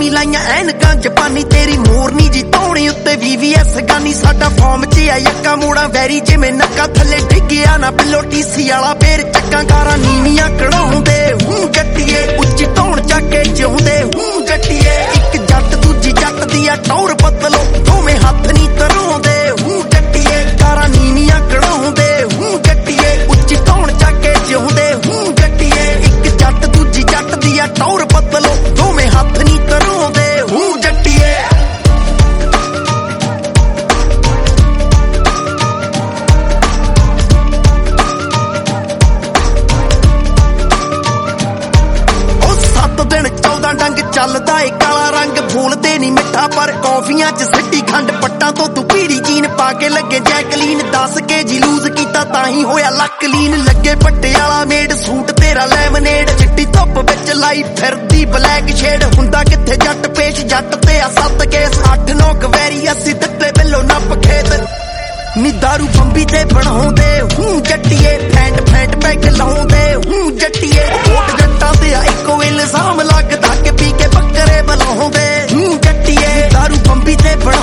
ਲਾਈਆਂ ਐਨਕਾਂ ਜਪਾਨੀ ਤੇਰੀ ਮੋਰਨੀ ਜੀ ਧੌਣੀ ਉੱਤੇ VVS ਗਾਨੀ ਸਾਡਾ ਫਾਰਮ 'ਚ ਆ ਯੱਕਾ ਮੋੜਾ ਵੈਰੀ ਜਿਵੇਂ ਨੱਕਾ ਥੱਲੇ ਡਿੱਗਿਆ ਨਾ ਪਿੱਲੋ TC ਵਾਲਾ ਫੇਰ ਚੱਕਾਂ ਕਾਰਾਂ ਨੀਵੀਆਂ ਕਢਾਉਂਦੇ ਜੱਟੀਏ ਉੱਚੀ ਧੌਣ ਚੱਕ ਕੇ ਜਿਉਂਦੇ ਜੱਟੀਏ ਇੱਕ ਜੱਟ ਦੂਜੀ ਜੱਟ ਦੀ ਆ ਟੌਰ ਬਦਲੋ ਦੋਵੇਂ ਹੱਥ ਨਹੀਂ ਧਰਾਉਂਦੇ ਜੱਟੀਏ ਕਾਰਾਂ ਨੀਵੀਆਂ ਕਢਾਉਂਦੇ ਜੱਟੀਏ ਉੱਚੀ ਧੌਣ ਚੱਕ ਕੇ ਜਿਉਂਦੇ ਜੱਟੀਏ ਇੱਕ ਜੱਟ ਦੂਜੀ ਜੱਟ ਦੀ ਆ ਟੌਰ ਬਦਲੋ ਦੋਵੇਂ ਹੱਥ ਨਹੀਂ ਧਰਾਉਂਦੇ ਜੱਟੀਏ ਡੰਗ ਚੱਲਦਾ ਏ ਕਾਲਾ ਰੰਗ ਬੋਲਦੇ ਨੀ ਮਿੱਠਾ ਪਰ ਕੌਫੀਆਂ 'ਚ ਸਿੱਟੀ ਖੰਡ ਪੱਟਾਂ ਤੋਂ ਤੂੰ ਪੀੜੀ ਜੀਨ ਪਾ ਕੇ ਲੱਗੇ ਜੈਕਲੀਨ 10 kg ਲੂਜ਼ ਕੀਤਾ ਤਾਂ ਹੀ ਹੋਇਆ ਲੱਕ ਲੀਨ ਲੱਗੇ ਪਟਿਆਲਾ ਮੇਡ ਸੂਟ ਤੇਰਾ ਲੈਮਨੇਡ ਚਿੱਟੀ ਧੁੱਪ ਵਿੱਚ ਲਾਈ ਫਿਰਦੀ ਬਲੈਕ ਸ਼ੇਡ ਹੁੰਦਾ ਕਿੱਥੇ ਜੱਟ ਪੇਸ਼ ਜੱਟ ਤੇ ਆ 7 ਕੇਸ 8-9 ਕਵੈਰੀ ਅਸੀਂ ਦਿੱਤੇ ਬਿੱਲੋ ਨੱਪ ਖੇਤ ਨੀ ਦਾਰੂ ਬੰਬੀ ਤੇ ਬਣਾਉਂਦੇ ਜੱਟੀਏ ਫੈਂਟ ਪੈਗ ਲਾਉਂਦੇ ਜੱਟੀਏ ਕੋਟ ਜੱਟਾਂ ਤੇ ਆ ਇੱਕੋ ਇਲਜ਼ਾਮ ਲੱਗਦਾ ਕਿ ਪੀ ਕੇ ਬੱਕਰੇ ਬਲਾਉਂਦੇ ਜੱਟੀਏ ਦਾਰੂ ਬੰਬੀ ਤੇ